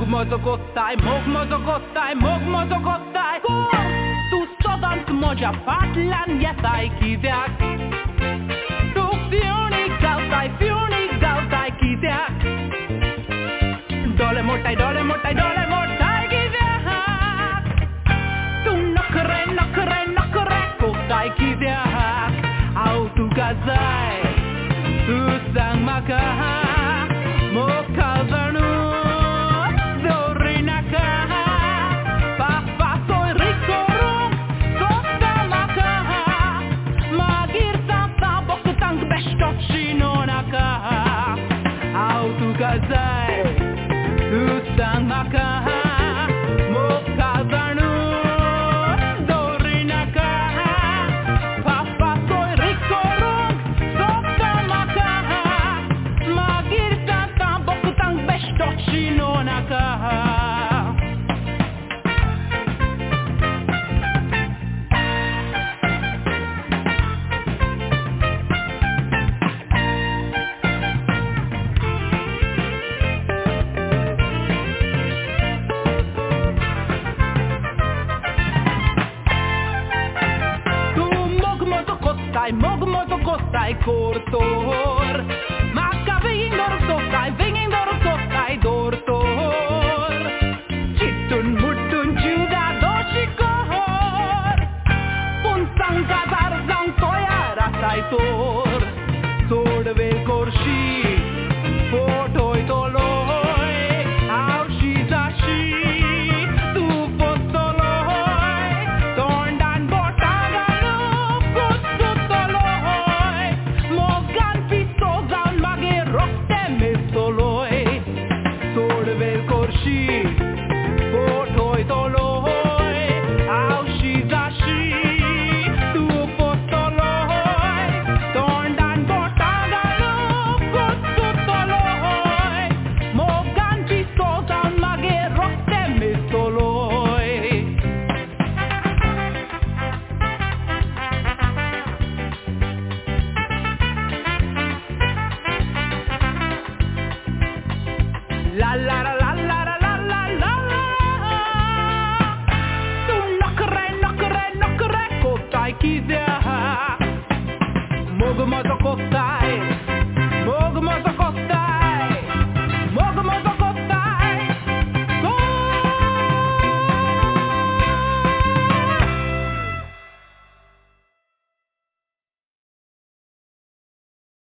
Mogmozogottaj, mogmozogottaj. Tu sodant moja patlan jetaj kiviak. Tu fiuni galtaj kiviak. Dole motai kiviak. Tu nokre kotai kiviak. Au tu gazai, tu sang maka. Mokavanu. Gazai, Usang Maka, Mokazanu, Dorinaka, Papa Soy Rikorong, Sota Maka, Magir Tata, Bokutang Bestochinonaka. Mogmozogottaj kortor, Maka vingin dortor. Chittun muttun juga doshikor, Punsang gazarzang toya rasai tor. Sodve korshi, potoi toloi, Aushi zashi, tu postoloi, Tondan botagalu, kustutoloi, Mogan pistogan mage rotte mistoloi. Sodve korshi, potoi toloi, Aushi zashi, tu postoloi, Tondan botagalu, kustutoloi, Mogan pistogan mage rotte mistoloi. La la la la la la la la la. Tu nokre kotai kiviak. Mogmozogottaj.